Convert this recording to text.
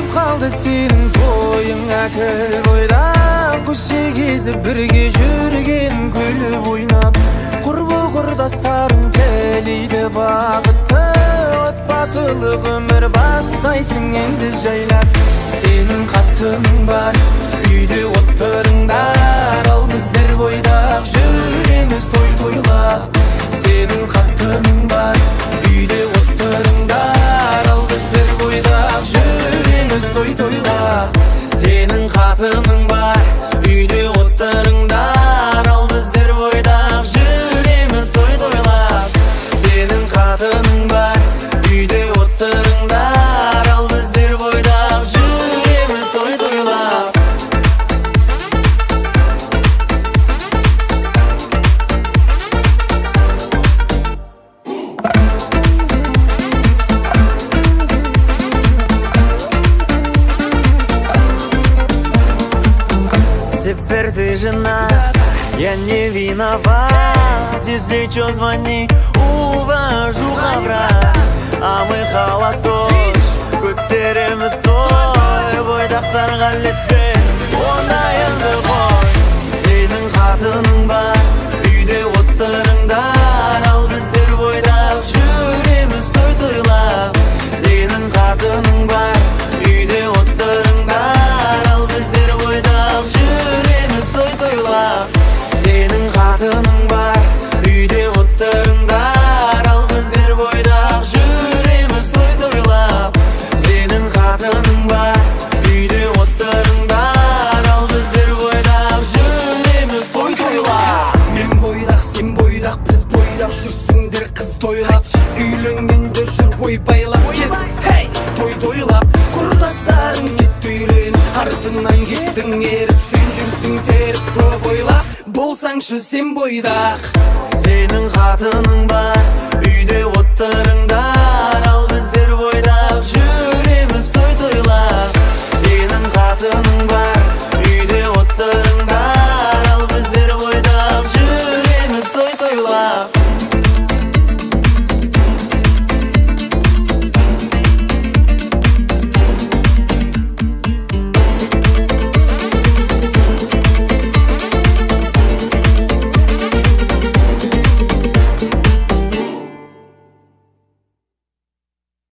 қалды сенің тойыңа кіл бойдақ көше кезіп бірге жүрген күліп ойнап құрбы құрдастарың тілейді бақытты отбасылық өмір бастайсың енді жайлап сенің қатының бар үйде отырыңдар ал біздер бойдақ жүреміз той тойлап сенің қатының бар үйде отырыңдар ал біздер бойдақ жүреміз той тойлап сенің қатының бар үйде отырыңдар ал біздер бойдақ жүреміз той тойлап сенің қатының бар үйде отырыңдар ал біздер бойдақ жүреміз той тойлап Теперь ты женат, я не виноват. Если чё, звони, увожу хабрат. А мы холостой, көтереміз той. Бойдақтарға ілеспе, онда енді қой. Сенің қатының бар, үйде отырыңдар. Ал біздер бойдақ жүреміз той тойлап. Сенің қатының бар, үйде отырыңдар. Ал біздер бойдақ жүреміз той тойлап сенің қатының бар үйде отырыңдар ал біздер бойдақ жүреміз той тойлап сенің қатының бар үйде отырыңдар ал біздер бойдақ жүреміз той тойлап мен бойдақ сен бойдақ біз бойдақ жүрсіңдер қыз тойлап үйленгенде жүр ойбайлап кет той тойлап құрдастарың кетті үйлен артыңнан кеттің еріп сен жүрсің теріп көп ойлап болсаңшы сен бойдақ сенің қатының бар үйде отырыңдар